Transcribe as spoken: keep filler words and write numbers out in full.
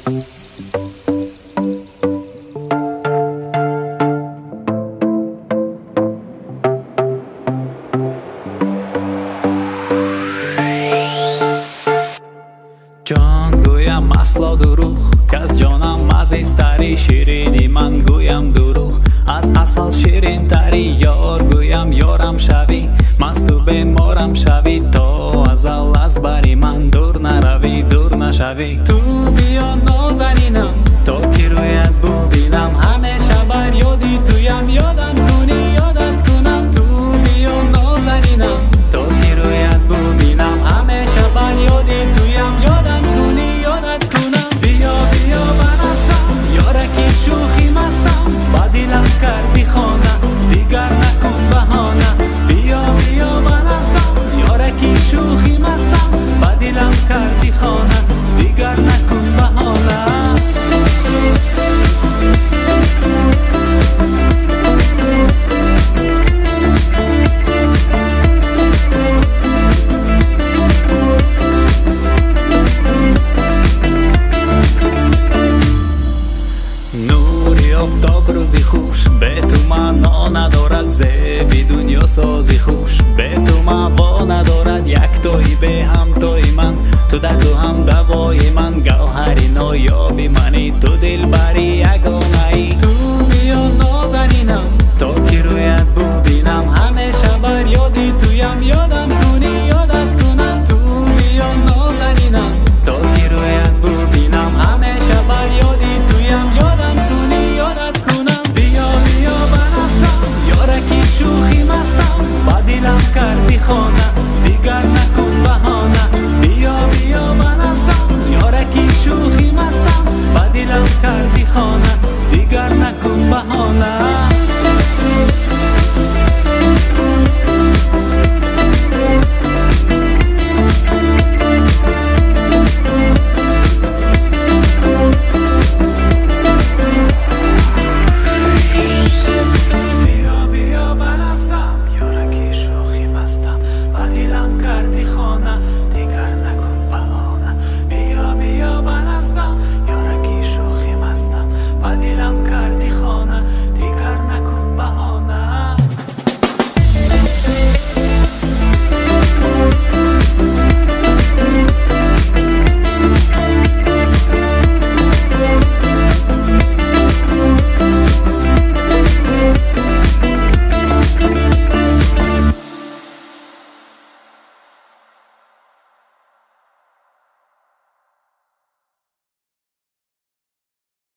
جان گویم اصلا دروغ که از جانم عزیزتری، شیرینی من گویم دروغ از اصل شیرین تری. یار گویم یارم شوی، مست و بیمارم شوی، تا ازل از بری من دور نروی دور نشوی. تو بیا نازنینم تا که رویت ببینم، همیشه بر یادی تویم، یادم کنی یادت کنم. تو بیا نازنینم تا که رویت ببینم، همیشه بر یادی تویم، یادم کنی یادت کنم. بیا بیا برسم یارکی شوخی مستم، با دلم کردی خانه دیگر نکن بهانه. بیا بیا برسم یارکی شوخی مستم، با دلم کردی خانه دیگر نکن بهانه. نوری آفتاب روزی خوش، به تو معنا ندارد، زیبی دنیا سازی خوش، به تو معوا ندارد. یک توی به هم توی من، تو درد و هم دوای من، گوهری نایابی منی، تو دل بری یگانه ای. تو بیا نازنینم تا که رویت ببینم، همیشه بر یادی تویم، یادم